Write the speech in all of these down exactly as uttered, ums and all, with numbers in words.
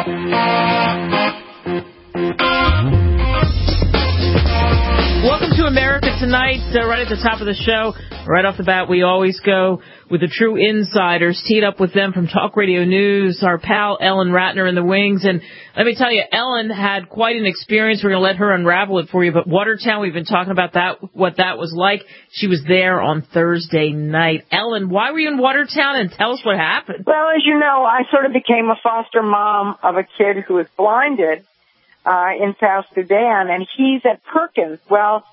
Welcome to America Tonight. Uh, right at the top of the show, right off the bat, we always go with the true insiders, teed up with them from Talk Radio News, our pal Ellen Ratner in the wings. And let me tell you, Ellen had quite an experience. We're going to let her unravel it for you. But Watertown, we've been talking about that, what that was like. She was there on Thursday night. Ellen, why were you in Watertown, and tell us what happened? Well, as you know, I sort of became a foster mom of a kid who was blinded uh, in South Sudan, and he's at Perkins. Well,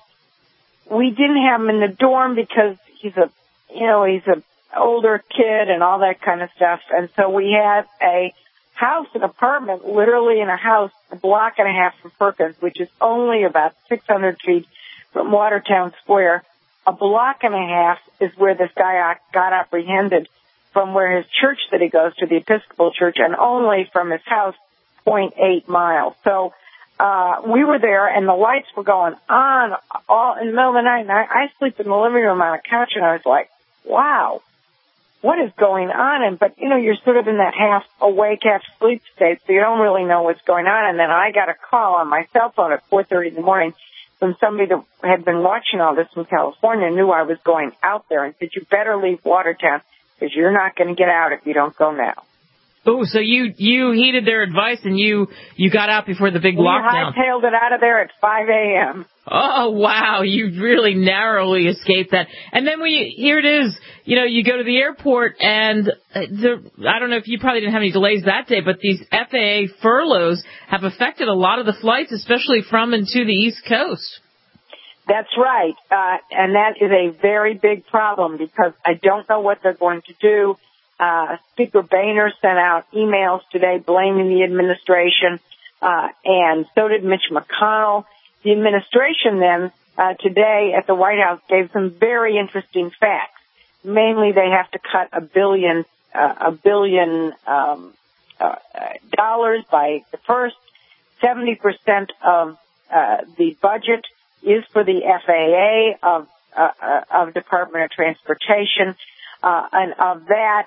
we didn't have him in the dorm because he's a, you know, he's a older kid and all that kind of stuff. And so we had a house, an apartment, literally in a house, a block and a half from Perkins, which is only about six hundred feet from Watertown Square. A block and a half is where this guy got apprehended from where his church that he goes to, the Episcopal Church, and only from his house, zero point eight miles. So uh we were there, and the lights were going on all in the middle of the night, and I, I sleep in the living room on a couch, and I was like, wow, what is going on? And but, you know, you're sort of in that half awake, half sleep state, so you don't really know what's going on. And then I got a call on my cell phone at four thirty in the morning from somebody that had been watching all this from California and knew I was going out there, and said, you better leave Watertown because you're not going to get out if you don't go now. Oh, so you you heeded their advice, and you you got out before the big we lockdown. We hightailed it out of there at five a.m. Oh, wow. You really narrowly escaped that. And then we, here it is, you know, you go to the airport, and the, I don't know if you probably didn't have any delays that day, but these F A A furloughs have affected a lot of the flights, especially from and to the East Coast. That's right. Uh, and that is a very big problem because I don't know what they're going to do. Uh, Speaker Boehner sent out emails today blaming the administration, uh, and so did Mitch McConnell. The administration then, uh, today at the White House gave some very interesting facts. Mainly they have to cut a billion, uh, a billion, um, uh, dollars by the first. seventy percent of, uh, the budget is for the F A A of, uh, of Department of Transportation. Uh, and of that,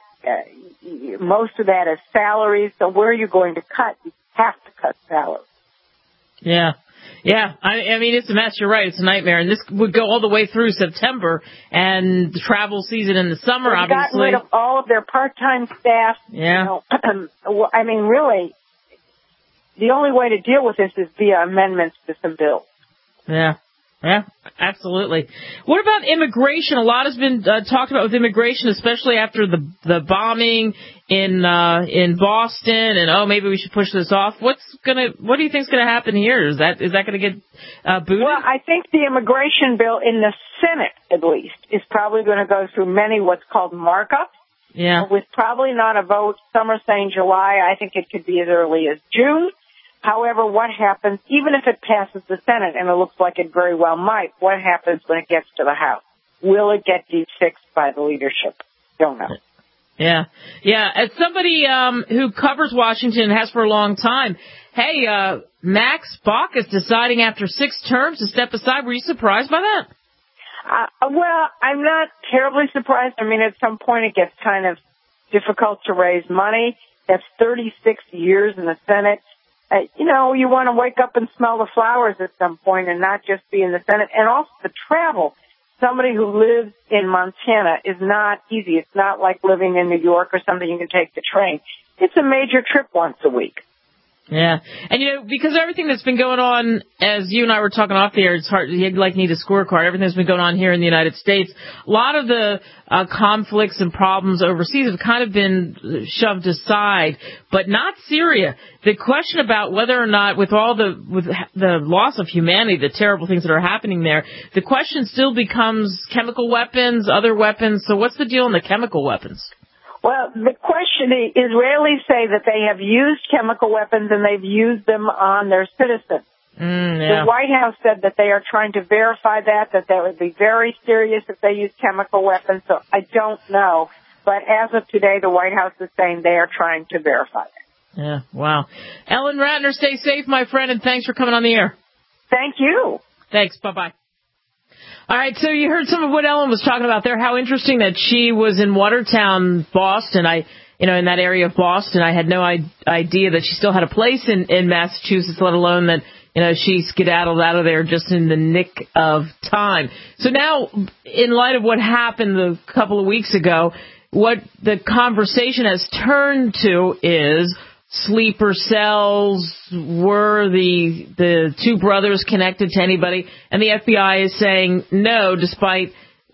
uh, most of that is salaries. So where are you going to cut? You have to cut salaries. Yeah. Yeah. I, I mean, it's a mess. You're right. It's a nightmare. And this would go all the way through September and the travel season in the summer, They've obviously. gotten rid of all of their part-time staff. Yeah. You know, I mean, really, the only way to deal with this is via amendments to some bills. Yeah. Yeah, absolutely. What about immigration? A lot has been uh, talked about with immigration, especially after the the bombing in uh, in Boston, and oh, maybe we should push this off. What's gonna? What do you think's gonna happen here? Is that is that gonna get uh, booted? Well, I think the immigration bill in the Senate, at least, is probably going to go through many what's called markups. Yeah. With probably not a vote. Some are saying July. I think it could be as early as June. However, what happens, even if it passes the Senate, and it looks like it very well might, what happens when it gets to the House? Will it get de-fixed by the leadership? Don't know. Yeah. Yeah. As somebody um, who covers Washington and has for a long time, hey, uh, Max Baucus deciding after six terms to step aside. Were you surprised by that? Uh, well, I'm not terribly surprised. I mean, at some point it gets kind of difficult to raise money. That's thirty-six years in the Senate. Uh, you know, you want to wake up and smell the flowers at some point and not just be in the Senate. And also the travel. Somebody who lives in Montana is not easy. It's not like living in New York or something you can take the train. It's a major trip once a week. Yeah. And, you know, because everything that's been going on, as you and I were talking off the air, it's hard, you'd like need a scorecard, everything that's been going on here in the United States, a lot of the uh, conflicts and problems overseas have kind of been shoved aside, but not Syria. The question about whether or not, with all the, with the loss of humanity, the terrible things that are happening there, the question still becomes chemical weapons, other weapons. So what's the deal on the chemical weapons? Well, the question, the Israelis say that they have used chemical weapons and they've used them on their citizens. Mm, yeah. The White House said that they are trying to verify that, that that would be very serious if they use chemical weapons. So I don't know. But as of today, the White House is saying they are trying to verify that. Yeah, wow. Ellen Ratner, stay safe, my friend, and thanks for coming on the air. Thank you. Thanks. Bye-bye. All right, so you heard some of what Ellen was talking about there, how interesting that she was in Watertown, Boston. I you know, in that area of Boston. I had no I- idea that she still had a place in, in Massachusetts, let alone that, you know, she skedaddled out of there just in the nick of time. So now, in light of what happened a couple of weeks ago, what the conversation has turned to is sleeper cells. Were the the two brothers connected to anybody? And the F B I is saying no, despite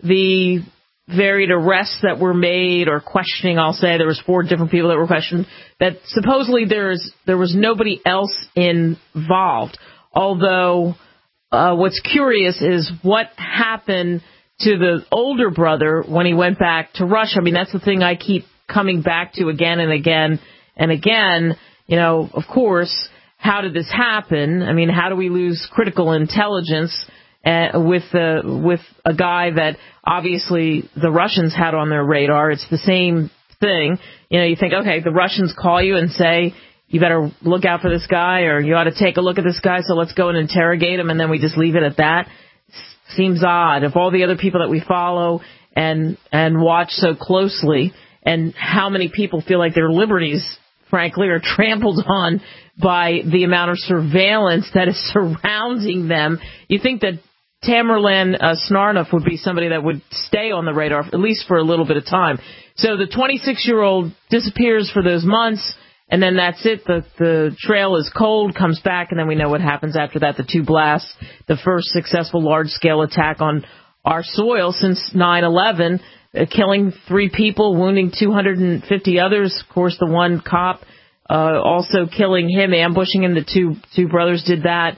the varied arrests that were made or questioning. I'll say there was four different people that were questioned. That supposedly there's there was nobody else involved. Although uh, what's curious is what happened to the older brother when he went back to Russia. I mean, that's the thing I keep coming back to again and again. And again, you know, of course, how did this happen? I mean, how do we lose critical intelligence uh, with uh, with a guy that obviously the Russians had on their radar? It's the same thing. You know, you think, okay, the Russians call you and say, you better look out for this guy, or you ought to take a look at this guy, so let's go and interrogate him, and then we just leave it at that. Seems odd. If all the other people that we follow and and watch so closely, and how many people feel like their liberties, frankly, are trampled on by the amount of surveillance that is surrounding them. You think that Tamerlan uh, Tsarnaev would be somebody that would stay on the radar, at least for a little bit of time. So the twenty-six-year-old disappears for those months, and then that's it. The, the trail is cold, comes back, and then we know what happens after that. The two blasts, the first successful large-scale attack on our soil since nine eleven, Uh, killing three people, wounding two hundred fifty others. Of course, the one cop uh, also killing him, ambushing him. The two two brothers did that.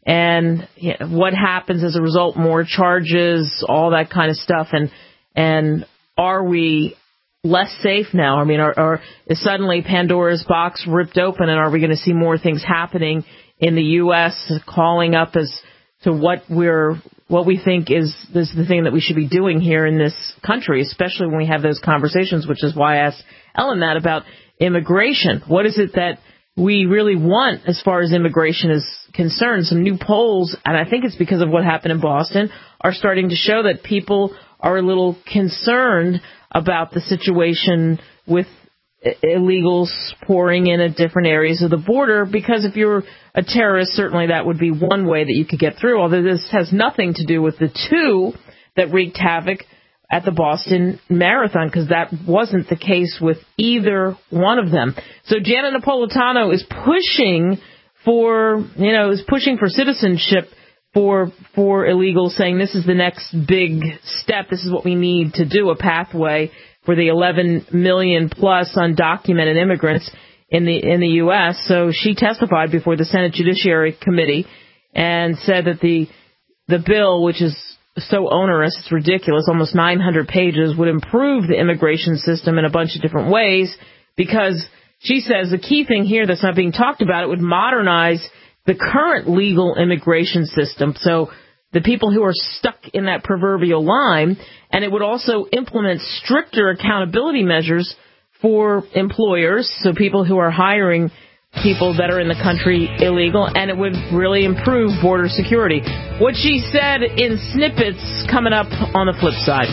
And yeah, what happens as a result? More charges, all that kind of stuff. And and are we less safe now? I mean, are, are is suddenly Pandora's box ripped open, and are we going to see more things happening in the U S calling up as to what we're what we think is, is the thing that we should be doing here in this country, especially when we have those conversations, which is why I asked Ellen that about immigration. What is it that we really want as far as immigration is concerned? Some new polls, and I think it's because of what happened in Boston, are starting to show that people are a little concerned about the situation with illegals pouring in at different areas of the border, because if you're a terrorist, certainly that would be one way that you could get through, although this has nothing to do with the two that wreaked havoc at the Boston Marathon, because that wasn't the case with either one of them. So Janet Napolitano is pushing for, you know, is pushing for citizenship for for illegals, saying this is the next big step. This is what we need to do, a pathway for the eleven million plus undocumented immigrants in the in the U S. So she testified before the Senate Judiciary Committee and said that the the bill, which is so onerous, it's ridiculous, almost nine hundred pages, would improve the immigration system in a bunch of different ways, because she says the key thing here that's not being talked about, it would modernize the current legal immigration system. So the people who are stuck in that proverbial line, and it would also implement stricter accountability measures for employers, so people who are hiring people that are in the country illegal, and it would really improve border security. What she said in snippets coming up on the flip side.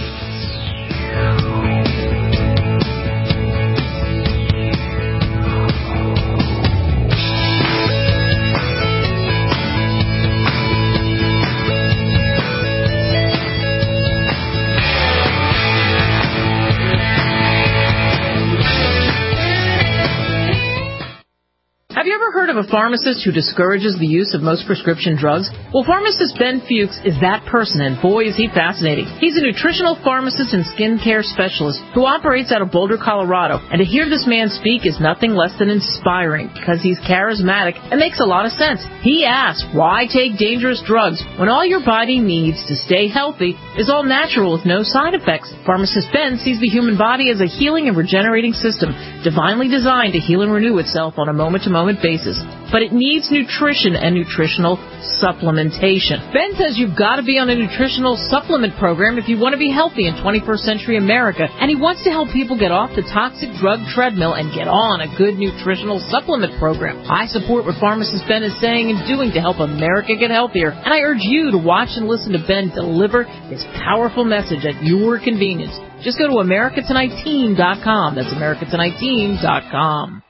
Have you ever heard of a pharmacist who discourages the use of most prescription drugs? Well, pharmacist Ben Fuchs is that person, and boy, is he fascinating. He's a nutritional pharmacist and skincare specialist who operates out of Boulder, Colorado. And to hear this man speak is nothing less than inspiring, because he's charismatic and makes a lot of sense. He asks, why take dangerous drugs when all your body needs to stay healthy is all natural with no side effects? Pharmacist Ben sees the human body as a healing and regenerating system, divinely designed to heal and renew itself on a moment-to-moment basis. but it needs nutrition and nutritional supplementation. Ben says you've got to be on a nutritional supplement program if you want to be healthy in twenty-first century America, and he wants to help people get off the toxic drug treadmill and get on a good nutritional supplement program. I support what pharmacist Ben is saying and doing to help America get healthier, and I urge you to watch and listen to Ben deliver his powerful message at your convenience. Just go to America Tonight Team dot com. That's America Tonight Team dot com.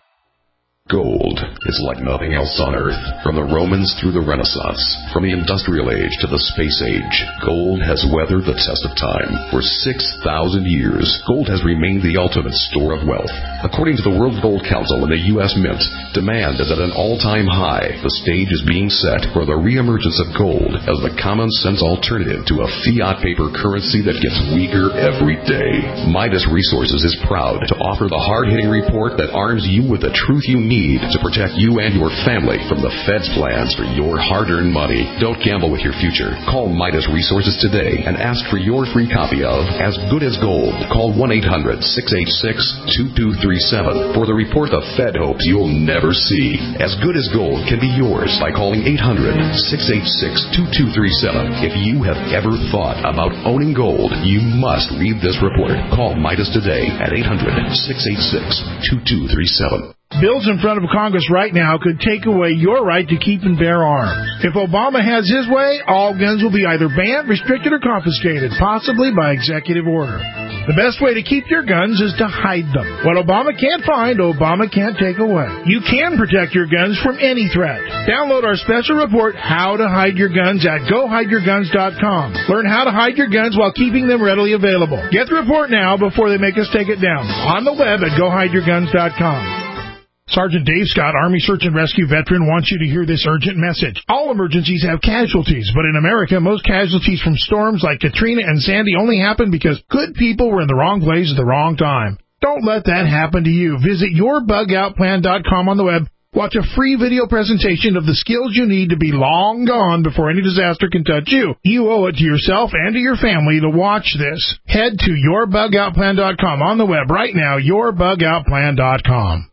Gold is like nothing else on Earth. From the Romans through the Renaissance, from the Industrial Age to the Space Age, gold has weathered the test of time. For six thousand years, gold has remained the ultimate store of wealth. According to the World Gold Council and the U S Mint, demand is at an all-time high. The stage is being set for the reemergence of gold as the common-sense alternative to a fiat paper currency that gets weaker every day. Midas Resources is proud to offer the hard-hitting report that arms you with the truth you need to protect you and your family from the Fed's plans for your hard-earned money. Don't gamble with your future. Call Midas Resources today and ask for your free copy of As Good as Gold. Call one eight hundred six eight six two two three seven for the report the Fed hopes you'll never see. As Good as Gold can be yours by calling eight hundred six eight six two two three seven. If you have ever thought about owning gold, you must read this report. Call Midas today at eight hundred six eight six two two three seven. Bills in front of Congress right now could take away your right to keep and bear arms. If Obama has his way, all guns will be either banned, restricted, or confiscated, possibly by executive order. The best way to keep your guns is to hide them. What Obama can't find, Obama can't take away. You can protect your guns from any threat. Download our special report, How to Hide Your Guns, at go hide your guns dot com. Learn how to hide your guns while keeping them readily available. Get the report now before they make us take it down. On the web at go hide your guns dot com. Sergeant Dave Scott, Army Search and Rescue veteran, wants you to hear this urgent message. All emergencies have casualties, but in America, most casualties from storms like Katrina and Sandy only happen because good people were in the wrong place at the wrong time. Don't let that happen to you. Visit your bug out plan dot com on the web. Watch a free video presentation of the skills you need to be long gone before any disaster can touch you. You owe it to yourself and to your family to watch this. Head to your bug out plan dot com on the web right now, your bug out plan dot com.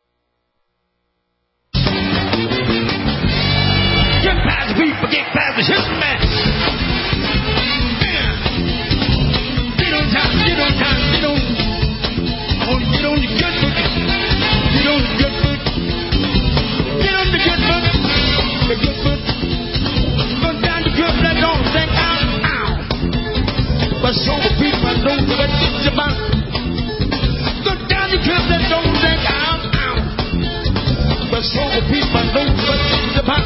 Get past the ship, man. Get on time, get on time, get on. I want to get on the good foot. Get on the good foot. Get on the good foot. The good foot. Go down the good foot, don't think out, ow. But show the people I know what it's about. Go down the good foot, don't think out, ow. But show the people I know what it's about.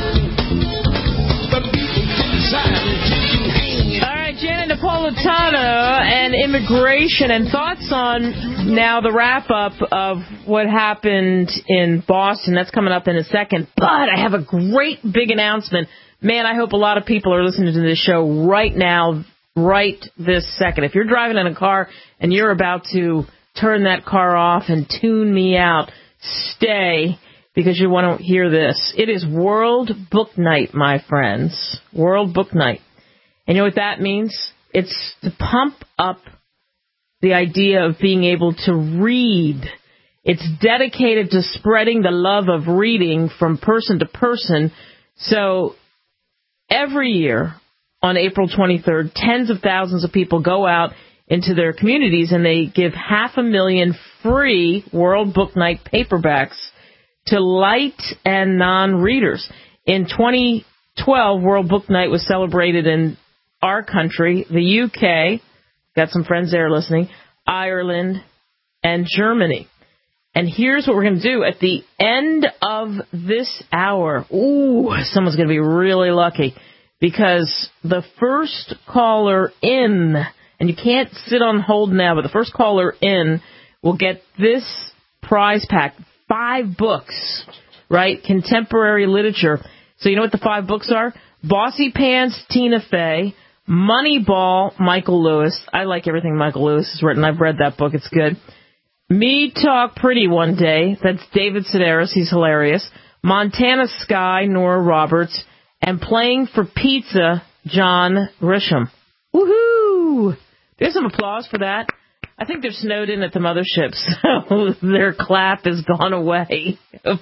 All right, Janet Napolitano and immigration, and thoughts on now the wrap-up of what happened in Boston. That's coming up in a second. But I have a great big announcement. Man, I hope a lot of people are listening to this show right now, right this second. If you're driving in a car and you're about to turn that car off and tune me out, stay, because you want to hear this. It is World Book Night, my friends. World Book Night. And you know what that means? It's to pump up the idea of being able to read. It's dedicated to spreading the love of reading from person to person. So every year on April twenty-third, tens of thousands of people go out into their communities and they give half a million free World Book Night paperbacks to light and non-readers. In twenty twelve, World Book Night was celebrated in our country, the U K, got some friends there listening, Ireland, and Germany. And here's what we're going to do. At the end of this hour, ooh, someone's going to be really lucky, because the first caller in, and you can't sit on hold now, but the first caller in will get this prize pack. Five books, right? Contemporary literature. So you know what the five books are? Bossy Pants, Tina Fey. Moneyball, Michael Lewis. I like everything Michael Lewis has written. I've read that book. It's good. Me Talk Pretty One Day. That's David Sedaris. He's hilarious. Montana Sky, Nora Roberts. And Playing for Pizza, John Grisham. Woohoo! There's some applause for that. I think they're snowed in at the mothership, so their clap has gone away. But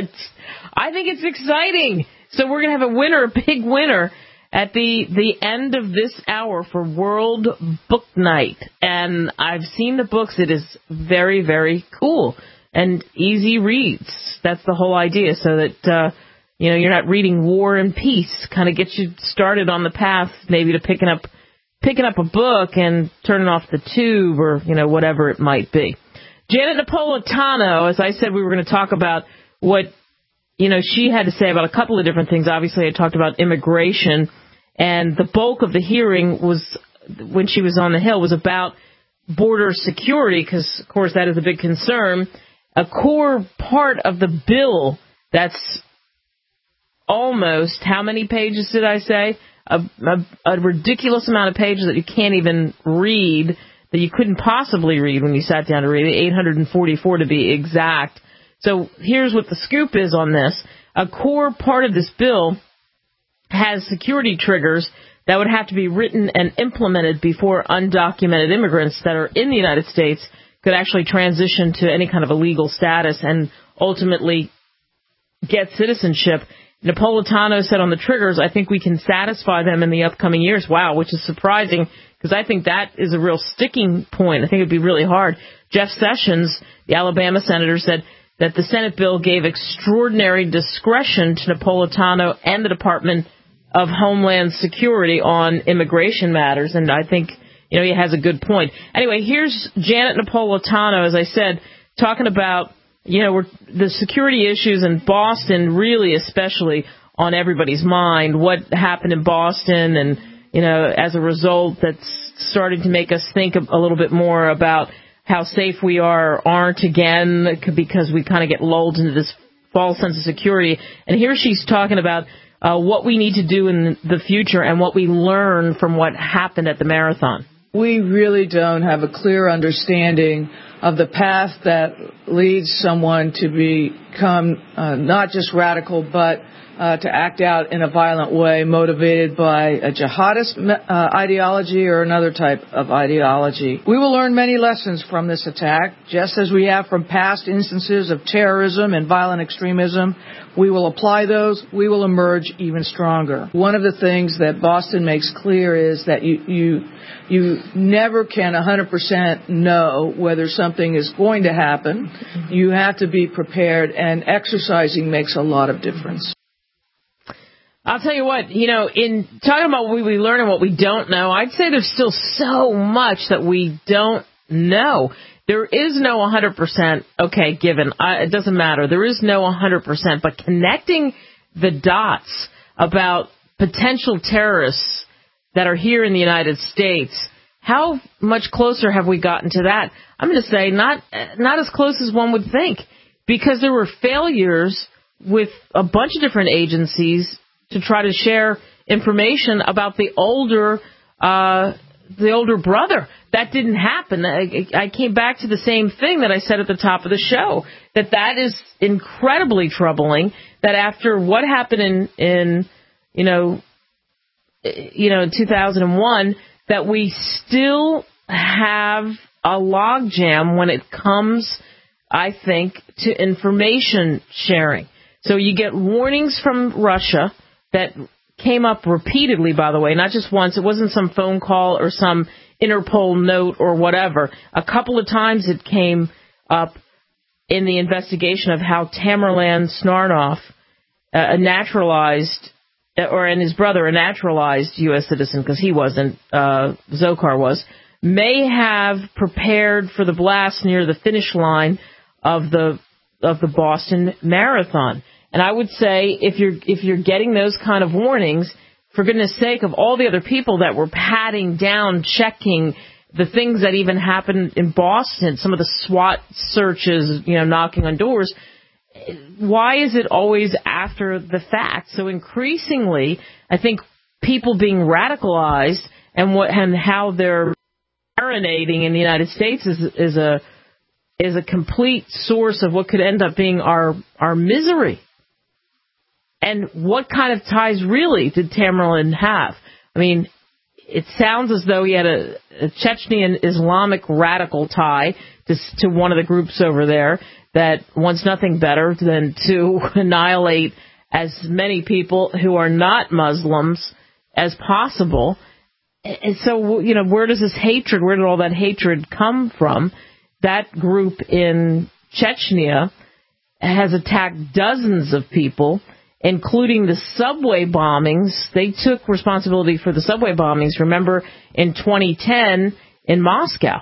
I think it's exciting. So we're going to have a winner, a big winner, at the, the end of this hour for World Book Night. And I've seen the books. It is very, very cool and easy reads. That's the whole idea, so that, uh, you know, you're not reading War and Peace. Kind of gets you started on the path maybe to picking up picking up a book and turning off the tube or, you know, whatever it might be. Janet Napolitano, as I said, we were going to talk about what, you know, she had to say about a couple of different things. Obviously, I talked about immigration, and the bulk of the hearing was, when she was on the Hill, was about border security, because, of course, that is a big concern. A core part of the bill that's almost, how many pages did I say? A, a, a ridiculous amount of pages that you can't even read, that you couldn't possibly read when you sat down to read it, eight hundred forty-four to be exact. So here's what the scoop is on this. A core part of this bill has security triggers that would have to be written and implemented before undocumented immigrants that are in the United States could actually transition to any kind of a legal status and ultimately get citizenship. Napolitano said on the triggers, I think we can satisfy them in the upcoming years. Wow, which is surprising, because I think that is a real sticking point. I think it would be really hard. Jeff Sessions, the Alabama senator, said that the Senate bill gave extraordinary discretion to Napolitano and the Department of Homeland Security on immigration matters, and I think, you know, he has a good point. Anyway, here's Janet Napolitano, as I said, talking about, you know, we're, the security issues in Boston, really especially on everybody's mind. What happened in Boston, and, you know, as a result, that's starting to make us think a, a little bit more about how safe we are or aren't again, because we kind of get lulled into this false sense of security. And here she's talking about uh, what we need to do in the future and what we learn from what happened at the marathon. We really don't have a clear understanding of the path that leads someone to become uh, not just radical, but uh, to act out in a violent way, motivated by a jihadist uh, ideology or another type of ideology. We will learn many lessons from this attack, just as we have from past instances of terrorism and violent extremism. We will apply those. We will emerge even stronger. One of the things that Boston makes clear is that you you you never can one hundred percent know whether something is going to happen. You have to be prepared, and exercising makes a lot of difference. I'll tell you what, you know, in talking about what we learn and what we don't know, I'd say there's still so much that we don't know. There is no one hundred percent, okay, given. I, it doesn't matter. There is no one hundred percent. But connecting the dots about potential terrorists that are here in the United States, how much closer have we gotten to that? I'm going to say not not as close as one would think, because there were failures with a bunch of different agencies to try to share information about the older uh the older brother. That didn't happen. I, I came back to the same thing that I said at the top of the show, that that is incredibly troubling, that after what happened in, in you know, you know, in two thousand one, that we still have a logjam when it comes, I think, to information sharing. So you get warnings from Russia that came up repeatedly, by the way, not just once. It wasn't some phone call or some Interpol note or whatever. A couple of times it came up in the investigation of how Tamerlan Snarnoff, a naturalized, or and his brother, a naturalized U S citizen, because he wasn't, uh, Dzhokhar was, may have prepared for the blast near the finish line of the of the Boston Marathon. And I would say, if you're if you're getting those kind of warnings, for goodness sake, of all the other people that were patting down, checking the things that even happened in Boston, some of the SWAT searches, you know, knocking on doors, why is it always after the fact? So increasingly, I think people being radicalized and what and how they're marinating in the United States is is a is a complete source of what could end up being our our misery. And what kind of ties really did Tamerlan have? I mean, it sounds as though he had a, a Chechnyan Islamic radical tie to, to one of the groups over there that wants nothing better than to annihilate as many people who are not Muslims as possible. And so, you know, where does this hatred, where did all that hatred come from? That group in Chechnya has attacked dozens of people, including the subway bombings. They took responsibility for the subway bombings, remember, in twenty ten in Moscow.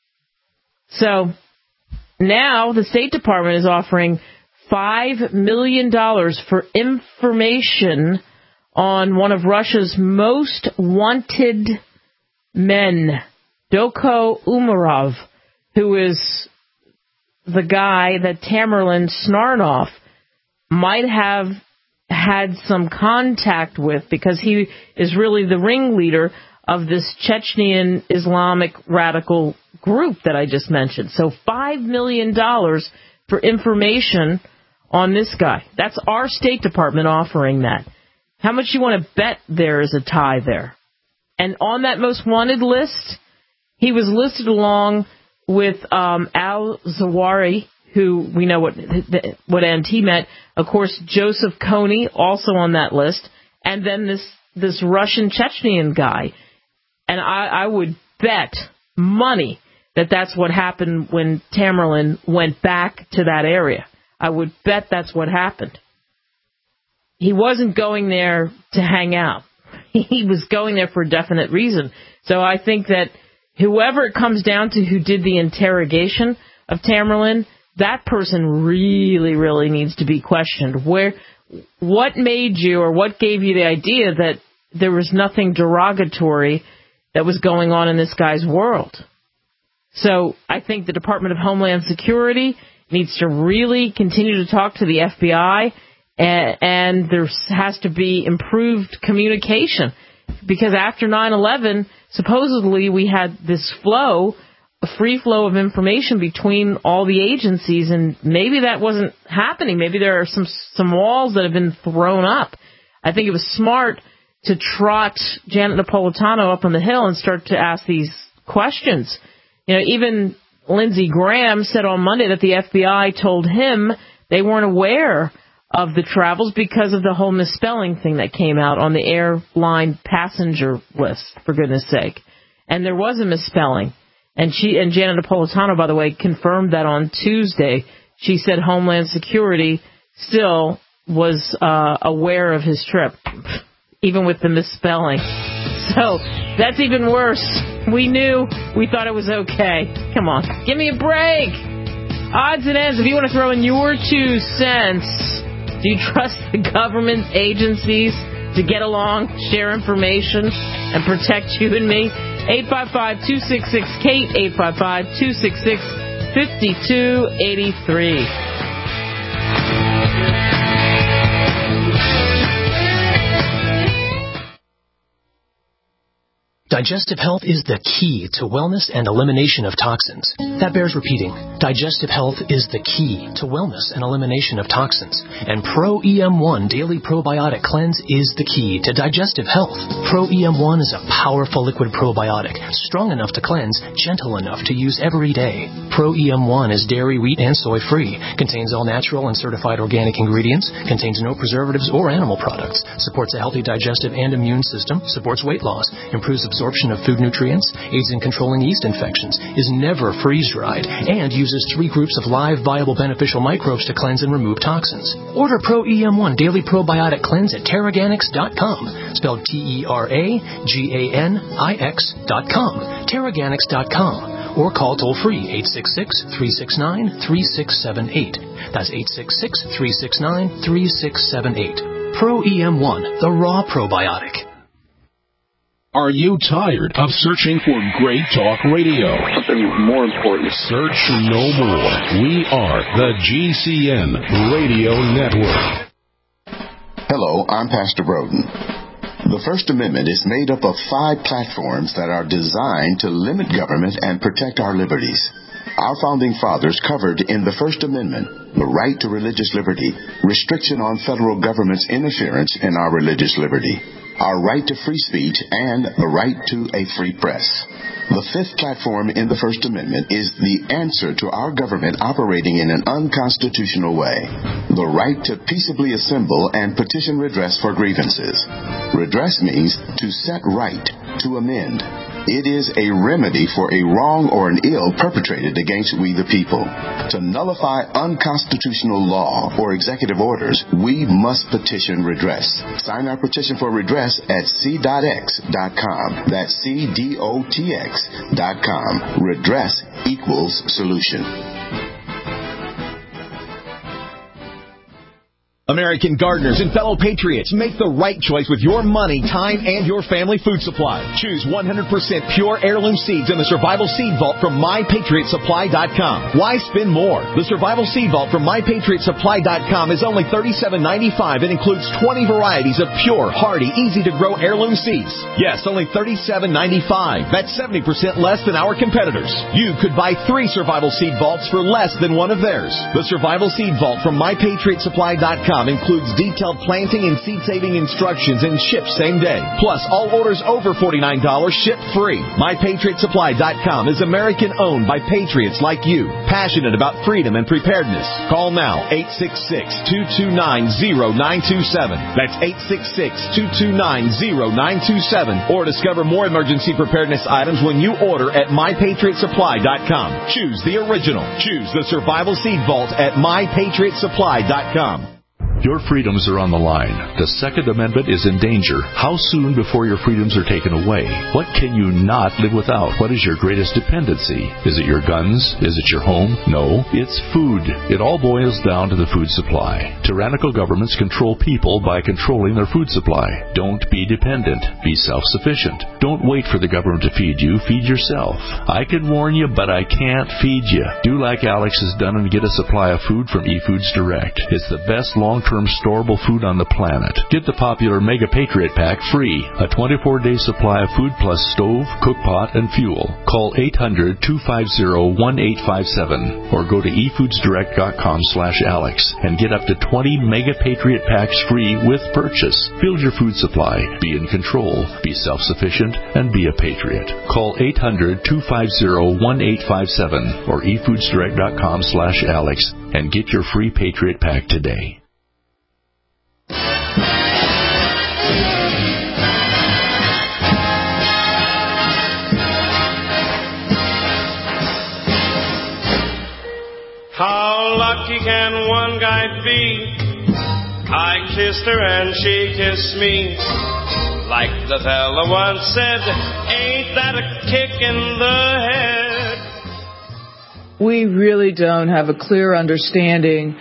So now the State Department is offering five million dollars for information on one of Russia's most wanted men, Doko Umarov, who is the guy that Tamerlan Snarnov might have had some contact with, because he is really the ringleader of this Chechnyan Islamic radical group that I just mentioned. So five million dollars for information on this guy. That's our State Department offering that. How much you want to bet there is a tie there? And on that most wanted list, he was listed along with um, al-Zawahiri, who we know what what end he met. Of course, Joseph Kony, also on that list. And then this, this Russian Chechnyan guy. And I, I would bet money that that's what happened when Tamerlan went back to that area. I would bet that's what happened. He wasn't going there to hang out. He was going there for a definite reason. So I think that whoever it comes down to who did the interrogation of Tamerlan, that person really, really needs to be questioned. Where, what made you, or what gave you the idea that there was nothing derogatory that was going on in this guy's world? So I think the Department of Homeland Security needs to really continue to talk to the F B I, and, and there has to be improved communication. Because after nine eleven, supposedly we had this flow, a free flow of information between all the agencies, and maybe that wasn't happening. Maybe there are some some walls that have been thrown up. I think it was smart to trot Janet Napolitano up on the Hill and start to ask these questions. You know, even Lindsey Graham said on Monday that the F B I told him they weren't aware of the travels because of the whole misspelling thing that came out on the airline passenger list, for goodness sake. And there was a misspelling. And she and Janet Napolitano, by the way, confirmed that on Tuesday. She said Homeland Security still was uh, aware of his trip, even with the misspelling. So that's even worse. We knew. We thought it was okay. Come on. Give me a break. Odds and ends, if you want to throw in your two cents, do you trust the government agencies to get along, share information, and protect you and me? eight five five, two six six, Kate, eight five five, two six six, five two eight three. Digestive health is the key to wellness and elimination of toxins. That bears repeating. Digestive health is the key to wellness and elimination of toxins. And Pro E M one Daily Probiotic Cleanse is the key to digestive health. Pro E M one is a powerful liquid probiotic, strong enough to cleanse, gentle enough to use every day. Pro E M one is dairy, wheat, and soy-free, contains all natural and certified organic ingredients, contains no preservatives or animal products, supports a healthy digestive and immune system, supports weight loss, improves absorption absorption of food nutrients, aids in controlling yeast infections, is never freeze-dried, and uses three groups of live, viable, beneficial microbes to cleanse and remove toxins. Order Pro E M one Daily Probiotic Cleanse at Teraganix dot com, spelled T E R A G A N I X dot com, Teraganix dot com, or call toll-free eight six six, three six nine, three six seven eight. That's eight six six, three six nine, three six seven eight. Pro E M one, the raw probiotic. Are you tired of searching for great talk radio? Something more important. Search no more. We are the G C N Radio Network. Hello, I'm Pastor Broden. The First Amendment is made up of five platforms that are designed to limit government and protect our liberties. Our founding fathers covered in the First Amendment the right to religious liberty, restriction on federal government's interference in our religious liberty, our right to free speech, and the right to a free press. The fifth platform in the First Amendment is the answer to our government operating in an unconstitutional way. The right to peaceably assemble and petition redress for grievances. Redress means to set right, to amend. It is a remedy for a wrong or an ill perpetrated against we the people. To nullify unconstitutional law or executive orders, we must petition redress. Sign our petition for redress at c dot x dot com. That's C D O T X dot com. Redress equals solution. American gardeners and fellow patriots, make the right choice with your money, time, and your family food supply. Choose one hundred percent pure heirloom seeds in the Survival Seed Vault from my patriot supply dot com. Why spend more? The Survival Seed Vault from my patriot supply dot com is only thirty-seven ninety-five and includes twenty varieties of pure, hardy, easy-to-grow heirloom seeds. Yes, only thirty-seven ninety-five. That's seventy percent less than our competitors. You could buy three Survival Seed Vaults for less than one of theirs. The Survival Seed Vault from my patriot supply dot com includes detailed planting and seed-saving instructions and ships same day. Plus, all orders over forty-nine dollars ship free. my patriot supply dot com is American-owned by patriots like you, passionate about freedom and preparedness. Call now, eight six six, two two nine, zero nine two seven. That's eight six six, two two nine, zero nine two seven. Or discover more emergency preparedness items when you order at my patriot supply dot com. Choose the original. Choose the Survival Seed Vault at my patriot supply dot com. Your freedoms are on the line. The Second Amendment is in danger. How soon before your freedoms are taken away? What can you not live without? What is your greatest dependency? Is it your guns? Is it your home? No, it's food. It all boils down to the food supply. Tyrannical governments control people by controlling their food supply. Don't be dependent. Be self-sufficient. Don't wait for the government to feed you. Feed yourself. I can warn you, but I can't feed you. Do like Alex has done and get a supply of food from eFoods Direct. It's the best long-term storable food on the planet. Get the popular Mega Patriot Pack free. A twenty-four day supply of food plus stove, cook pot, and fuel. Call eight hundred, two five zero, one eight five seven or go to e foods direct dot com slash Alex and get up to twenty Mega Patriot Packs free with purchase. Build your food supply. Be in control. Be self-sufficient and be a patriot. Call eight hundred, two five zero, one eight five seven or e foods direct dot com slash Alex and get your free Patriot Pack today. How lucky can one guy be? I kissed her and she kissed me. Like the fella once said, ain't that a kick in the head? We really don't have a clear understanding.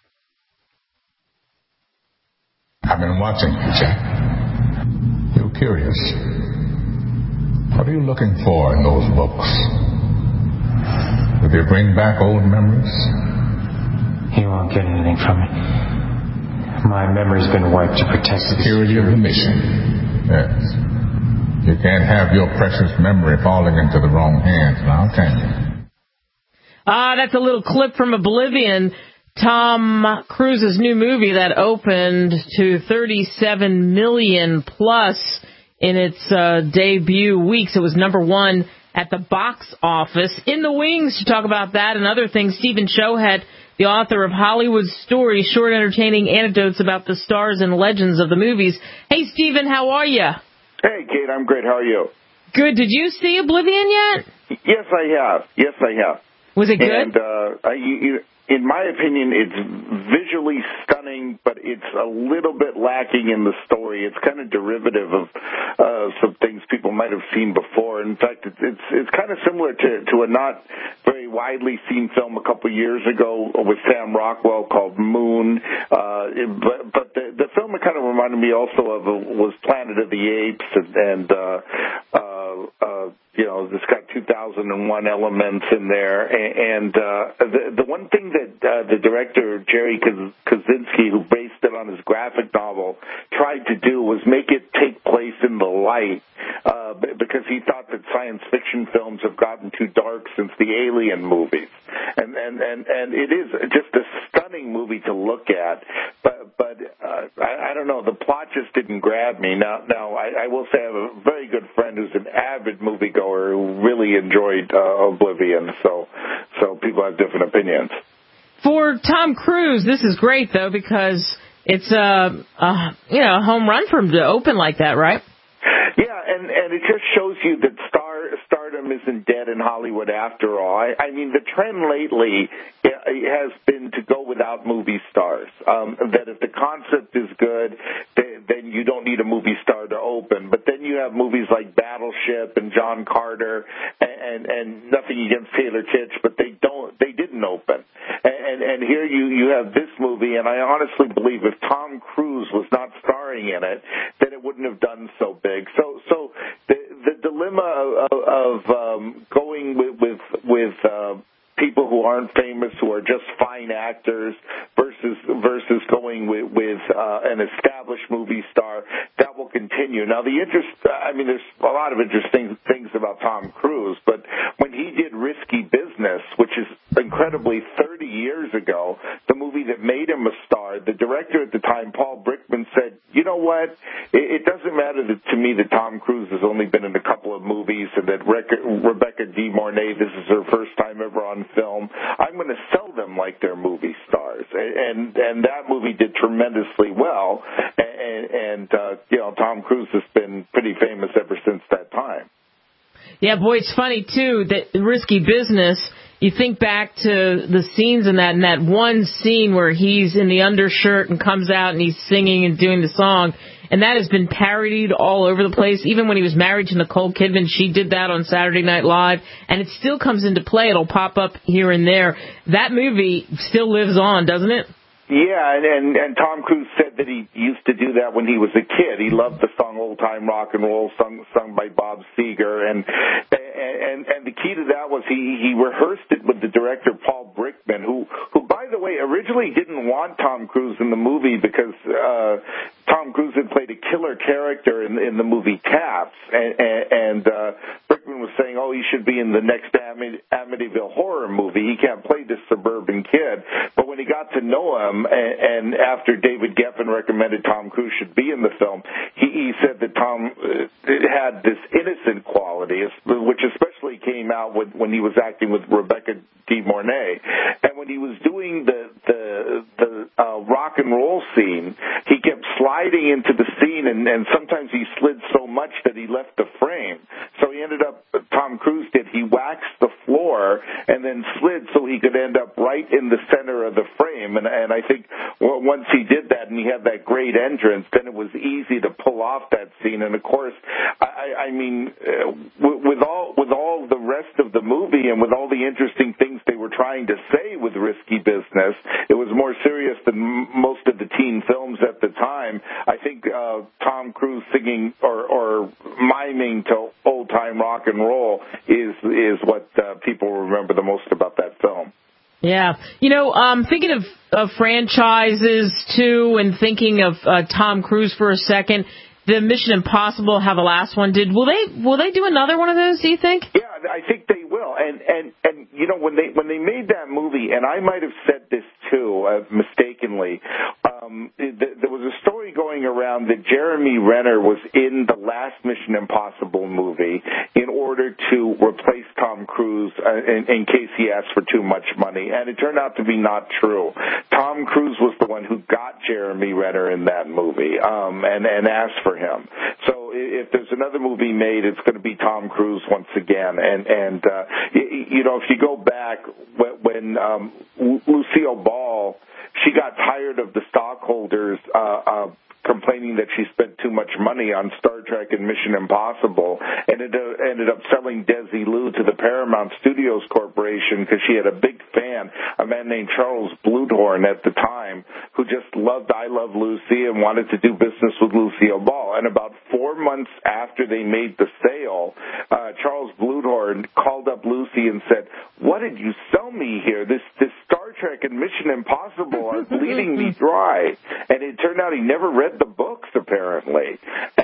I've been watching you, Jack. You're curious. What are you looking for in those books? Will they bring back old memories? You won't get anything from me. My memory's been wiped to protect the security of the mission. Yes. You can't have your precious memory falling into the wrong hands now, can you? Ah, uh, that's a little clip from Oblivion, Tom Cruise's new movie that opened to thirty-seven million plus in its uh, debut weeks. It was number one at the box office. In the wings to talk about that and other things, Stephen Shohet, the author of Hollywood Stories, short entertaining anecdotes about the stars and legends of the movies. Hey, Stephen, how are you? Hey, Kate, I'm great. How are you? Good. Did you see Oblivion yet? Yes, I have. Yes, I have. Was it good? And uh, I, you, in my opinion, it's visually stunning, but it's a little bit lacking in the story. It's kind of derivative of uh, some things people might have seen before. In fact, it's it's, it's kind of similar to, to a not very widely seen film a couple years ago with Sam Rockwell called Moon. Uh, it, but but the, the film it kind of reminded me also of was Planet of the Apes, and, and uh, uh, uh, you know, it's got two thousand one elements in there. And uh, the, the one thing that uh, the director, Jerry Kaczynski, who based it on his graphic novel, tried to do was make it take place in the light, uh, because he thought that science fiction films have gotten too dark since the Alien movies. And, and, and, and it is just a stunning stunning movie to look at, but but uh, I, I don't know, the plot just didn't grab me. Now, now I, I will say I have a very good friend who's an avid moviegoer who really enjoyed uh, Oblivion. So so people have different opinions. For Tom Cruise, this is great though because it's a, a you know a home run for him to open like that, right? Yeah, and, and it just shows you that star stardom isn't dead in Hollywood after all. I, I mean, the trend lately has been to go without movie stars. Um, that if the concept is good, then, then you don't need a movie star to open. But then you have movies like Battleship and John Carter, and, and nothing against Taylor Kitsch, but they don't, they didn't open. And, and here you, you have this movie, and I honestly believe if Tom Cruise was not starring in it, then it wouldn't have done so big. So, so the, the dilemma of, of um, going with with, with uh, people who aren't famous, who are just fine actors, versus versus going with, with uh, an established movie star, that will continue. Now, the interest, I mean, there's a lot of interesting things about Tom Cruise, but when he did Risky Business, which is incredibly thirty years ago, the movie that made him a star, the director at the time, Paul Brickman, said, you know what, it, it doesn't matter that, to me that Tom Cruise has only been in a couple of movies and that Re- Rebecca De Mornay, this is her first time ever on film. I'm going to sell them like they're movie stars. And and, and that movie did tremendously well, and, and uh, you know, Tom Cruise has been pretty famous ever since that time. Yeah, boy, it's funny, too, that Risky Business, you think back to the scenes in that, and that one scene where he's in the undershirt and comes out and he's singing and doing the song, and that has been parodied all over the place. Even when he was married to Nicole Kidman, she did that on Saturday Night Live, and it still comes into play. It'll pop up here and there. That movie still lives on, doesn't it? Yeah, and, and, and Tom Cruise said that he used to do that when he was a kid. He loved the song Old Time Rock and Roll, sung, sung by Bob Seger. And, and, and the key to that was he, he rehearsed it with the director, Paul Brickman, who, who, by the way, originally didn't want Tom Cruise in the movie because uh, Tom Cruise had played a killer character in, in the movie Taps. And, and, and uh, Brickman was saying, oh, he should be in the next Amity, Amityville horror movie. He can't play this suburban kid. But when he got to know him, and after David Geffen recommended Tom Cruise should be in the film, he, he said that Tom had this innocent quality, which especially came out with, when he was acting with Rebecca De Mornay. And when he was doing the the, the uh, rock and roll scene, he kept sliding into the scene, and, and sometimes he slid so much that he left the frame. So he ended up, Tom Cruise did, he waxed the floor and then slid so he could end up right in the center of the frame. And, and I think well, once he did that and he had that great entrance, then it was easy to pull off that scene. And of course, I, I mean, uh, with all with all the rest of the movie and with all the interesting things they were trying to say with Risky Business, it was more serious than m- most of the teen films at the time. I think uh, Tom Cruise singing or, or miming to Old Time Rock and Roll is is what uh, people remember the most about that film. Yeah. You know, um, thinking of, of franchises, too, and thinking of uh, Tom Cruise for a second, the Mission Impossible, how the last one did, will they will they do another one of those, do you think? Yeah, I think they will. And, and, and you know, when they when they made that movie, and I might have said this, too, uh, mistakenly, um, th- there was a story going around that Jeremy Renner was in the last Mission Impossible movie in order to replace Tom Cruise uh, in, in case he asked for too much money. And it turned out to be not true. Tom Cruise was the one who got Jeremy Renner in that movie um, and, and asked for him. So if there's another movie made, it's going to be Tom Cruise once again. And, and uh, you, you know, if you go back when, when um, Lucille Ball, she got tired of the stockholders uh, uh, complaining that she spent too much money on Star Trek and Mission Impossible, and it uh, ended up selling Desilu to the Paramount Studios Corporation because she had a big fan, a man named Charles Bluhdorn at the time, who just loved I Love Lucy and wanted to do business with Lucille Ball. And about four months after they made the sale, uh, Charles Bluhdorn called up Lucy and said, "What did you sell me here? This this Star Trek and Mission Impossible are bleeding me dry." And it turned out he never read the books, apparently. And,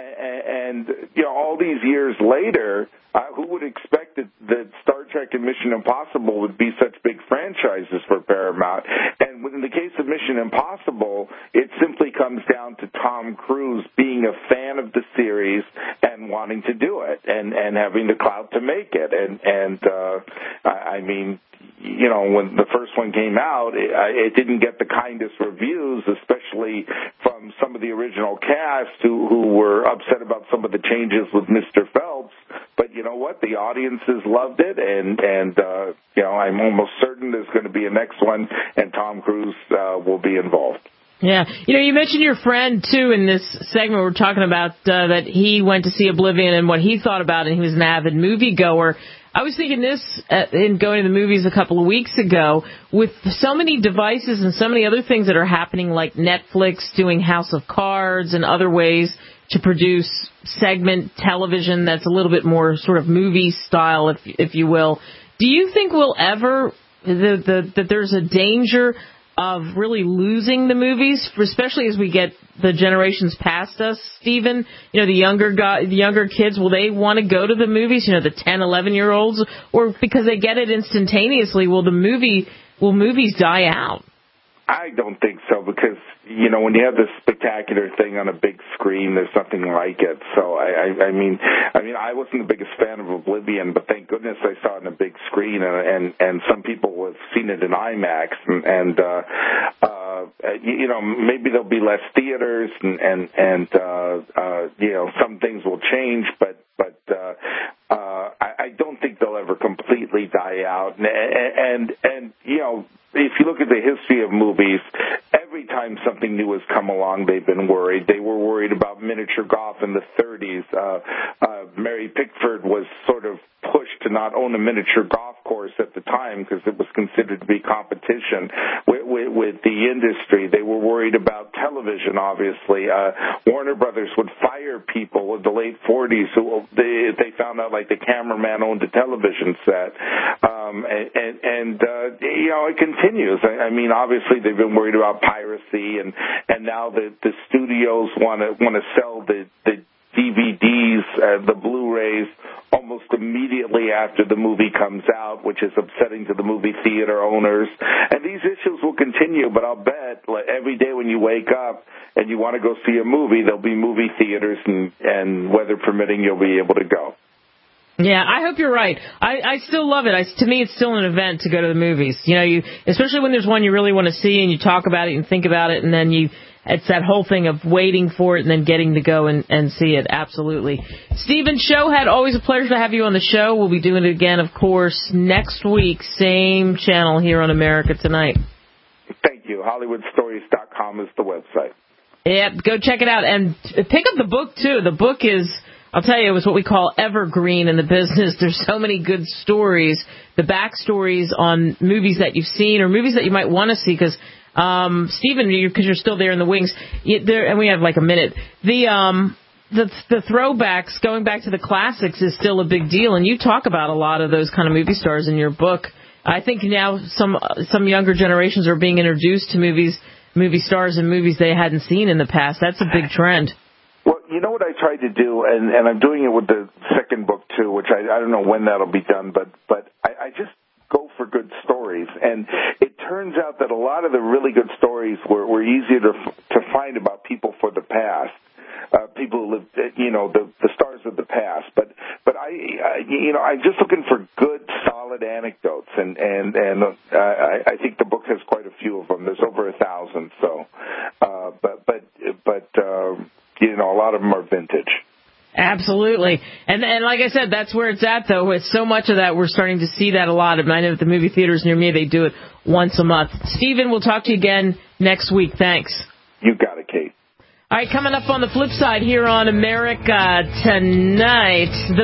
and you know, all these years later, uh, who would expect that, that Star Trek and Mission Impossible would be such big franchises for Paramount? And in the case of Mission Impossible, it simply comes down to Tom Cruise being a fan of the series and wanting to do it, and and having the clout to make it. And and uh, I, I mean, you know, when the first one came out, it, it didn't get the kindest reviews, especially from some of the original cast who, who were upset about some of the changes with Mister Phelps. But you know what? The audiences loved it, and, and uh, you know, I'm almost certain there's going to be a next one, and Tom Cruise uh, will be involved. Yeah. You know, you mentioned your friend, too, in this segment. We're talking about uh, that he went to see Oblivion and what he thought about it, and he was an avid moviegoer. I was thinking this uh, in going to the movies a couple of weeks ago, with so many devices and so many other things that are happening, like Netflix doing House of Cards and other ways to produce segment television that's a little bit more sort of movie style, if if you will. Do you think we'll ever, the, the, that there's a danger of really losing the movies, especially as we get the generations past us, Stephen? You know, the younger guy, the younger kids, will they want to go to the movies? You know, the ten, eleven-year-olds, or because they get it instantaneously, will the movie, will movies die out? I don't think so, because, you know, when you have this spectacular thing on a big screen, there's nothing like it. So, I, I, I mean, I mean, I wasn't the biggest fan of Oblivion, but thank goodness I saw it on a big screen, and and, and some people have seen it in IMAX, and, and uh, uh, you, you know, maybe there'll be less theaters, and and, and uh, uh, you know, some things will change, but but uh, uh, I, I don't think they'll ever completely die out, and and, and you know. If you look at the history of movies, every time something new has come along, they've been worried. They were worried about miniature golf in the thirties. Uh, uh, Mary Pickford was sort of pushed to not own a miniature golf course at the time because it was considered to be competition with, with, with the industry. They were worried about television, obviously. Uh, Warner Brothers would fire people in the late forties who they, they found out, like, the cameraman owned a television set. Um, and, and, and uh, you know, it continues. I, I mean, obviously they've been worried about piracy, and, and now the, the studios want to want to sell the, the D V Ds, uh, the Blu-rays, almost immediately after the movie comes out, which is upsetting to the movie theater owners. And these issues will continue, but I'll bet like, every day when you wake up and you want to go see a movie, there'll be movie theaters, and, and weather permitting, you'll be able to go. Yeah, I hope you're right. I, I still love it. I, to me, it's still an event to go to the movies. You know, you especially when there's one you really want to see, and you talk about it and think about it, and then you it's that whole thing of waiting for it and then getting to go and, and see it. Absolutely. Stephen Shohat, always a pleasure to have you on the show. We'll be doing it again, of course, next week, same channel here on America Tonight. Thank you. Hollywood Stories dot com is the website. Yeah, go check it out. And pick up the book, too. The book is, I'll tell you, it was what we call evergreen in the business. There's so many good stories, the backstories on movies that you've seen or movies that you might want to see, because Um, Stephen, because you're still there in the wings, you, there, and we have like a minute. The um, the the throwbacks, going back to the classics, is still a big deal, and you talk about a lot of those kind of movie stars in your book. I think now some some younger generations are being introduced to movies, movie stars, and movies they hadn't seen in the past. That's a big trend. Well, you know what I tried to do, and, and I'm doing it with the second book too, which I, I don't know when that'll be done, but but I, I just go for good stories, and it turns out that a lot of the really good stories were, were easier to to find about people for the past, uh, people who lived, you know, the the stars of the past. But but I, I you know, I'm just looking for good, solid anecdotes, and and and uh, I, I think the book has quite a few of them. There's over a thousand, so uh, but but but uh, you know, a lot of them are vintage. Absolutely. And and like I said, that's where it's at, though. With so much of that, we're starting to see that a lot. I know at the movie theaters near me, they do it once a month. Stephen, we'll talk to you again next week. Thanks. You got it, Kate. All right, coming up on the flip side here on America Tonight, the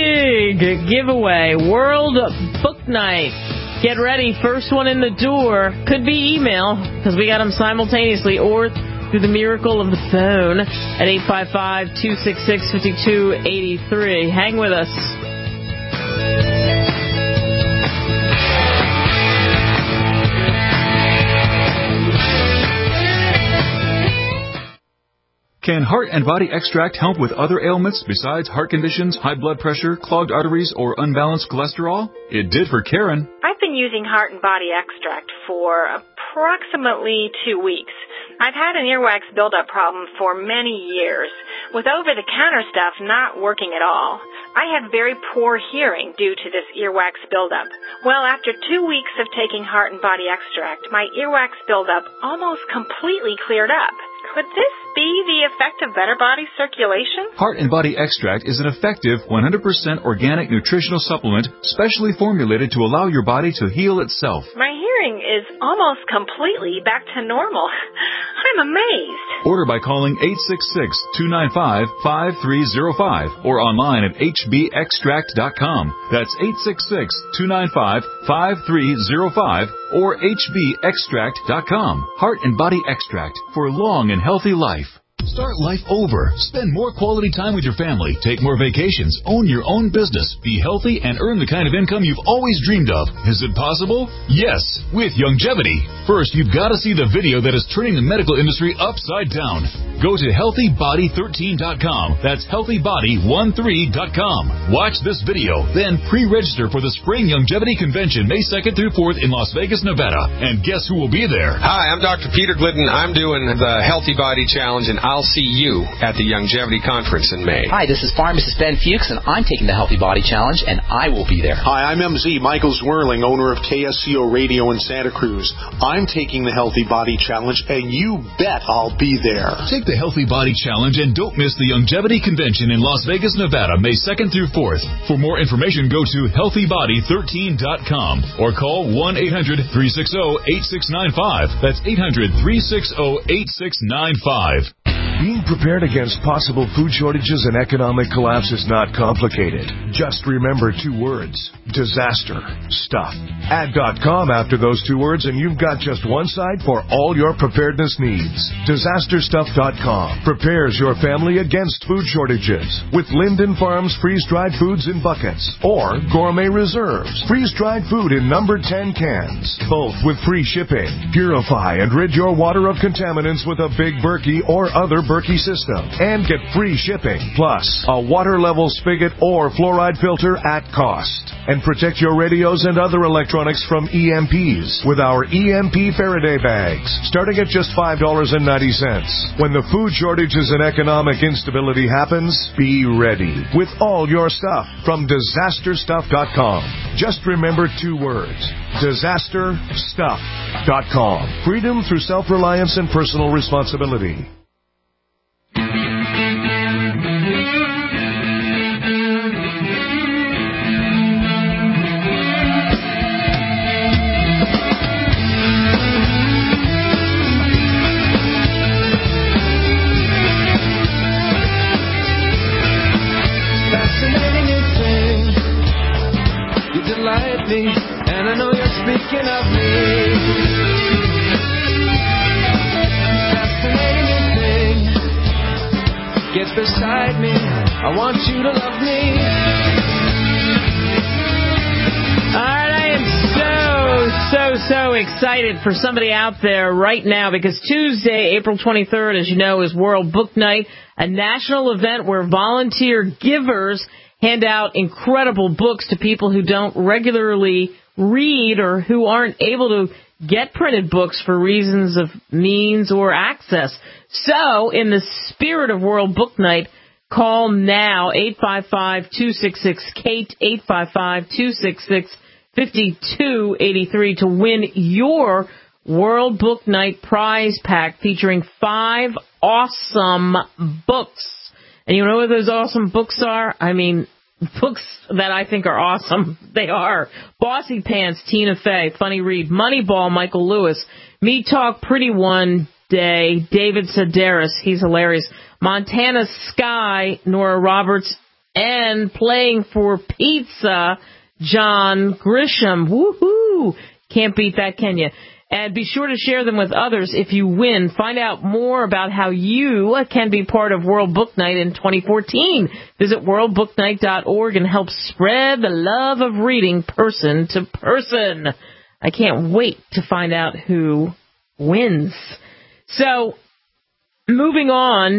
big giveaway, World Book Night. Get ready. First one in the door. Could be email, because we got them simultaneously, or through the miracle of the phone at eight five five, two six six, five two eight three. Hang with us. Can Heart and Body Extract help with other ailments besides heart conditions, high blood pressure, clogged arteries, or unbalanced cholesterol? It did for Karen. I've been using Heart and Body Extract for approximately two weeks. I've had an earwax buildup problem for many years, with over-the-counter stuff not working at all. I had very poor hearing due to this earwax buildup. Well, after two weeks of taking Heart and Body Extract, my earwax buildup almost completely cleared up. Could this be the effect of better body circulation? Heart and Body Extract is an effective one hundred percent organic nutritional supplement specially formulated to allow your body to heal itself. My hearing is almost completely back to normal. I'm amazed. Order by calling eight six six, two nine five, five three zero five or online at h b extract dot com. That's eight six six, two nine five, five three zero five or h b extract dot com. Heart and Body Extract for long and healthy life. Start life over. Spend more quality time with your family. Take more vacations. Own your own business. Be healthy and earn the kind of income you've always dreamed of. Is it possible? Yes, with Youngevity. First, you've got to see the video that is turning the medical industry upside down. Go to healthy body thirteen dot com. That's healthy body thirteen dot com. Watch this video, then pre-register for the Spring Youngevity Convention May second through fourth in Las Vegas, Nevada. And guess who will be there? Hi, I'm Doctor Peter Glidden. I'm doing the Healthy Body Challenge, and I'll see you at the Youngevity Conference in May. Hi, this is Pharmacist Ben Fuchs, and I'm taking the Healthy Body Challenge, and I will be there. Hi, I'm M Z Michael Zwirling, owner of K S C O Radio in Santa Cruz. I'm taking the Healthy Body Challenge, and you bet I'll be there. Take the Healthy Body Challenge and don't miss the Youngevity Convention in Las Vegas, Nevada, May second through fourth. For more information, go to healthy body thirteen dot com or call one eight hundred, three six zero, eight six nine five. That's eight hundred, three six zero, eight six nine five. Being prepared against possible food shortages and economic collapse is not complicated. Just remember two words: disaster stuff. Add .com after those two words and you've got just one site for all your preparedness needs. disaster stuff dot com prepares your family against food shortages with Linden Farms freeze-dried foods in buckets or Gourmet Reserves freeze-dried food in number ten cans, both with free shipping. Purify and rid your water of contaminants with a Big Berkey or other Berkey system and get free shipping, plus a water level spigot or fluoride filter at cost. And protect your radios and other electronics from E M Ps with our E M P Faraday bags, starting at just five dollars and ninety cents. When the food shortages and economic instability happens, be ready with all your stuff from disaster stuff dot com. Just remember two words: disaster stuff dot com. Freedom through self-reliance and personal responsibility. Me, and I know you're speaking of me. Fascinating thing, get beside me. I want you to love me. All right, I am so, so, so excited for somebody out there right now because Tuesday, April twenty-third, as you know, is World Book Night, a national event where volunteer givers hand out incredible books to people who don't regularly read or who aren't able to get printed books for reasons of means or access. So, in the spirit of World Book Night, call now, eight five five, two six six, K A T E, eight five five, two six six, five two eight three to win your World Book Night prize pack featuring five awesome books. And you know what those awesome books are? I mean, books that I think are awesome. They are Bossy Pants, Tina Fey, Funny Read, Moneyball, Michael Lewis, Me Talk Pretty One Day, David Sedaris, he's hilarious, Montana Sky, Nora Roberts, and Playing for Pizza, John Grisham. Woohoo! Can't beat that, can you? And be sure to share them with others if you win. Find out more about how you can be part of World Book Night in twenty fourteen. Visit world book night dot org and help spread the love of reading person to person. I can't wait to find out who wins. So, moving on,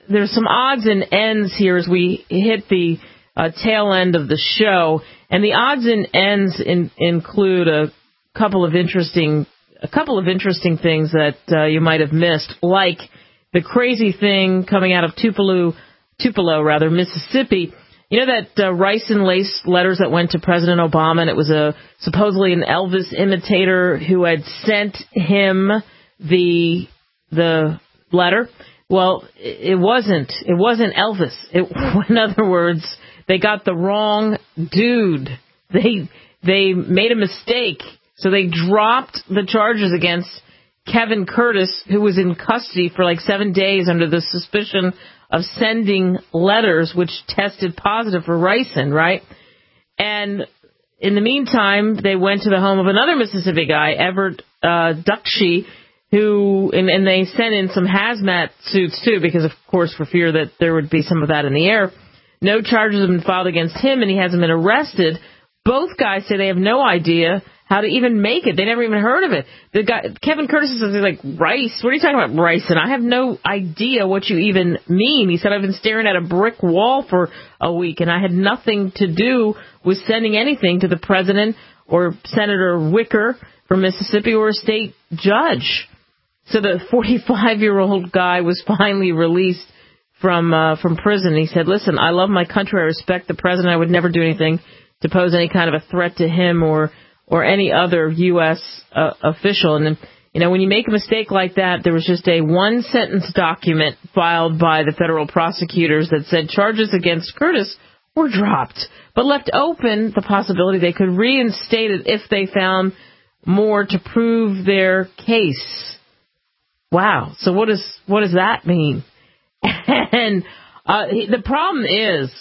there's some odds and ends here as we hit the uh, tail end of the show, and the odds and ends in, include a couple of interesting a couple of interesting things that uh, you might have missed, like the crazy thing coming out of Tupelo, Tupelo rather, Mississippi. You know that uh, rice and lace letters that went to President Obama, and it was a supposedly an Elvis imitator who had sent him the the letter? Well, it wasn't. It wasn't Elvis. It, in other words, they got the wrong dude. They they made a mistake, so they dropped the charges against Kevin Curtis, who was in custody for like seven days under the suspicion of sending letters which tested positive for ricin, right? And in the meantime, they went to the home of another Mississippi guy, Everett uh, Duckshee, who, and, and they sent in some hazmat suits too, because of course for fear that there would be some of that in the air. No charges have been filed against him, and he hasn't been arrested. Both guys say they have no idea how to even make it. They never even heard of it. The guy, Kevin Curtis, is like, rice? What are you talking about, rice? And I have no idea what you even mean. He said, I've been staring at a brick wall for a week, and I had nothing to do with sending anything to the president or Senator Wicker from Mississippi or a state judge. So the forty-five-year-old guy was finally released from uh, from prison. He said, listen, I love my country. I respect the president. I would never do anything to pose any kind of a threat to him or or any other U S uh, official. And, you know, when you make a mistake like that, there was just a one-sentence document filed by the federal prosecutors that said charges against Curtis were dropped, but left open the possibility they could reinstate it if they found more to prove their case. Wow. So what does what does that mean? And uh, the problem is,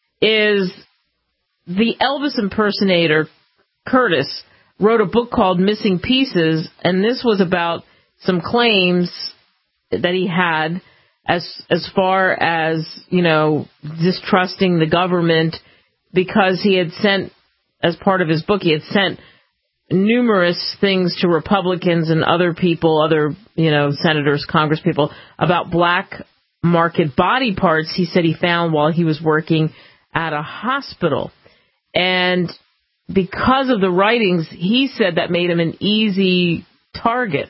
is the Elvis impersonator, Curtis, wrote a book called Missing Pieces, and this was about some claims that he had as as far as, you know, distrusting the government, because he had sent, as part of his book, he had sent numerous things to Republicans and other people, other, you know, senators, congresspeople, about black market body parts he said he found while he was working at a hospital. And because of the writings, he said that made him an easy target.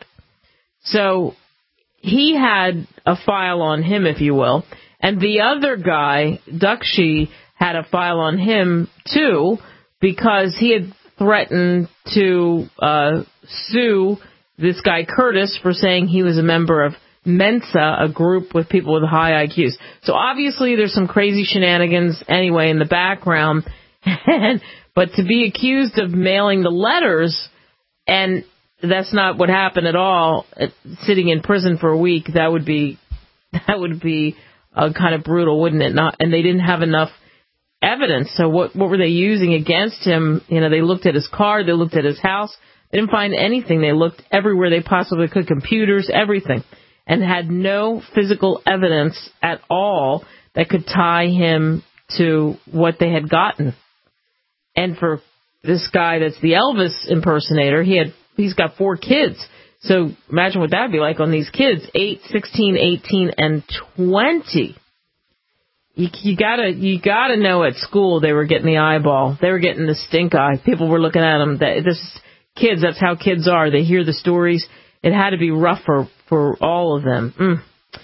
So he had a file on him, if you will. And the other guy, Duckshee, had a file on him, too, because he had threatened to uh, sue this guy Curtis for saying he was a member of Mensa, a group with people with high I Qs. So obviously there's some crazy shenanigans anyway in the background. But to be accused of mailing the letters, and that's not what happened at all, sitting in prison for a week, that would be that would be uh, kind of brutal, wouldn't it? Not, and they didn't have enough evidence. So what what were they using against him? You know, they looked at his car, they looked at his house, they didn't find anything. They looked everywhere they possibly could, computers, everything, and had no physical evidence at all that could tie him to what they had gotten. And for this guy that's the Elvis impersonator, he had he's got four kids. So imagine what that would be like on these kids, eight, sixteen, eighteen, and twenty. You, you gotta you gotta know at school they were getting the eyeball. They were getting the stink eye. People were looking at them. That, this kids, that's how kids are. They hear the stories. It had to be rough for, for all of them. Mm.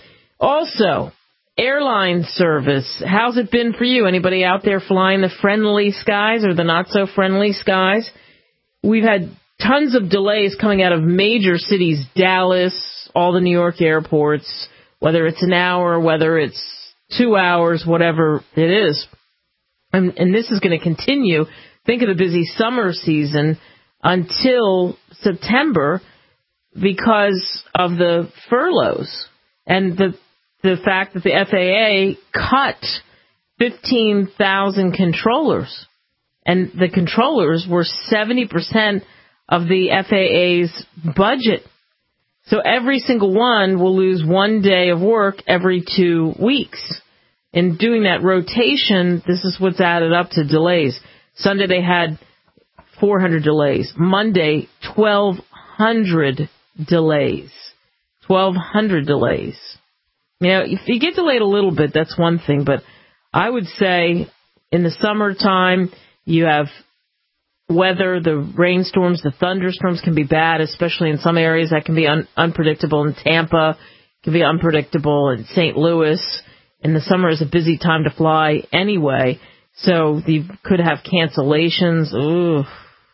Also, airline service. How's it been for you? Anybody out there flying the friendly skies or the not-so-friendly skies? We've had tons of delays coming out of major cities, Dallas, all the New York airports, whether it's an hour, whether it's two hours, whatever it is. And, and this is going to continue. Think of the busy summer season until September because of the furloughs and the the fact that the F A A cut fifteen thousand controllers, and the controllers were seventy percent of the F A A's budget. So every single one will lose one day of work every two weeks. In doing that rotation, this is what's added up to delays. Sunday they had four hundred delays. Monday, twelve hundred delays. twelve hundred delays. You know, if you get delayed a little bit, that's one thing, but I would say in the summertime, you have weather, the rainstorms, the thunderstorms can be bad, especially in some areas that can be un- unpredictable. In Tampa, it can be unpredictable. In Saint Louis, in the summer is a busy time to fly anyway, so you could have cancellations. Ooh.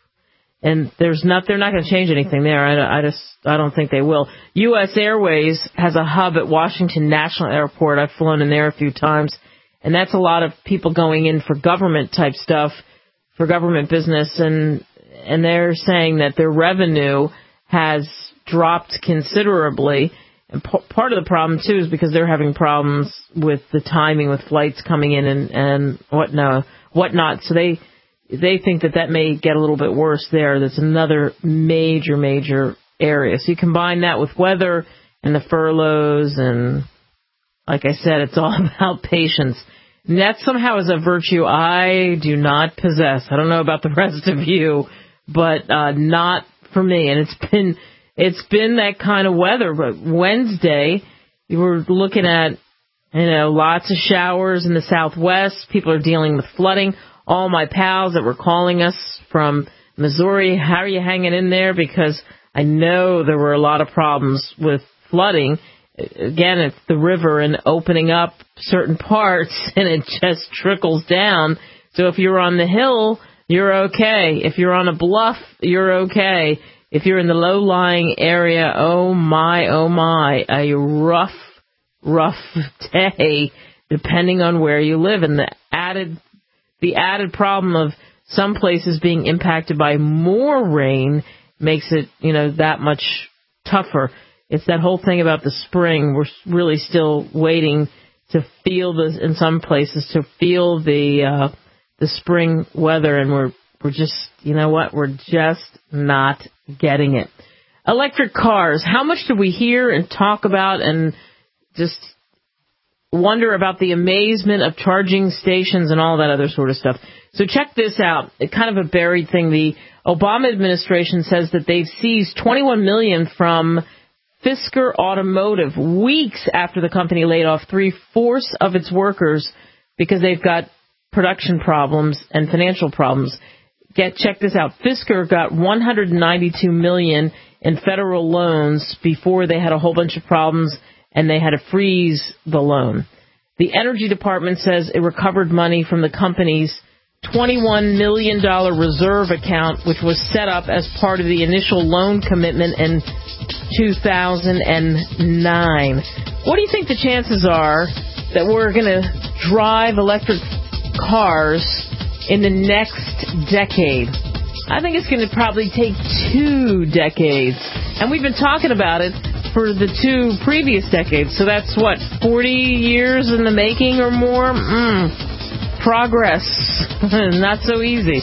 And there's not, they're not going to change anything there. I, I just, I don't think they will. U S Airways has a hub at Washington National Airport. I've flown in there a few times, and that's a lot of people going in for government type stuff, for government business, and and they're saying that their revenue has dropped considerably. And p- part of the problem too is because they're having problems with the timing with flights coming in and and what no whatnot. So they. They think that that may get a little bit worse there. That's another major, major area. So you combine that with weather and the furloughs, and like I said, it's all about patience. And that somehow is a virtue I do not possess. I don't know about the rest of you, but uh, not for me. And it's been it's been that kind of weather. But Wednesday, you were looking at, you know, lots of showers in the Southwest. People are dealing with flooding. All my pals that were calling us from Missouri, how are you hanging in there? Because I know there were a lot of problems with flooding. Again, it's the river and opening up certain parts, and it just trickles down. So if you're on the hill, you're okay. If you're on a bluff, you're okay. If you're in the low-lying area, oh my, oh my, a rough, rough day, depending on where you live. And the added The added problem of some places being impacted by more rain makes it, you know, that much tougher. It's that whole thing about the spring. We're really still waiting to feel this in some places, to feel the uh, the spring weather, and we're we're just, you know what, we're just not getting it. Electric cars. How much do we hear and talk about and just wonder about the amazement of charging stations and all that other sort of stuff. So check this out. It's kind of a buried thing. The Obama administration says that they've seized twenty-one million dollars from Fisker Automotive weeks after the company laid off three-fourths of its workers because they've got production problems and financial problems. Get check this out. Fisker got one hundred ninety-two million dollars in federal loans before they had a whole bunch of problems, and they had to freeze the loan. The Energy Department says it recovered money from the company's twenty-one million dollars reserve account, which was set up as part of the initial loan commitment in two thousand nine. What do you think the chances are that we're going to drive electric cars in the next decade? I think it's going to probably take two decades. And we've been talking about it for the two previous decades. So that's, what, forty years in the making or more? Mm. Progress. Not so easy.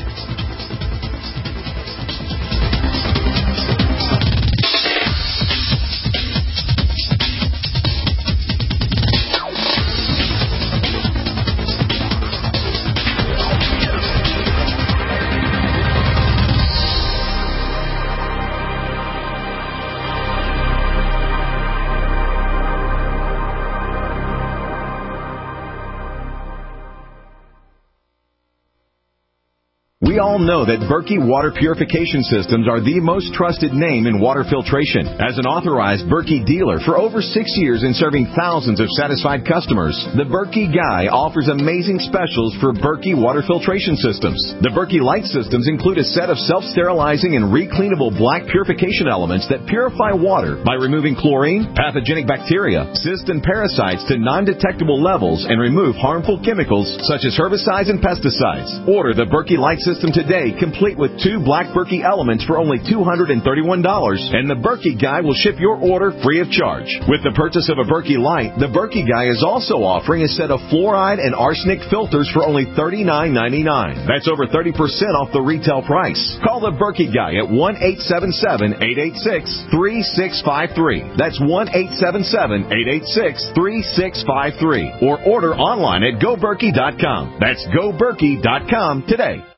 We all know that Berkey Water Purification Systems are the most trusted name in water filtration. As an authorized Berkey dealer for over six years and serving thousands of satisfied customers, the Berkey Guy offers amazing specials for Berkey Water Filtration Systems. The Berkey Light Systems include a set of self-sterilizing and recleanable black purification elements that purify water by removing chlorine, pathogenic bacteria, cysts, and parasites to non-detectable levels and remove harmful chemicals such as herbicides and pesticides. Order the Berkey Light System today, complete with two black Berkey elements for only two hundred thirty-one dollars, and the Berkey Guy will ship your order free of charge. With the purchase of a Berkey Light, the Berkey Guy is also offering a set of fluoride and arsenic filters for only thirty-nine ninety-nine. That's over thirty percent off the retail price. Call the Berkey Guy at one eight seven seven, eight eight six, three six five three. That's one eight seven seven, eight eight six, three six five three. Or order online at go berkey dot com. That's go berkey dot com today.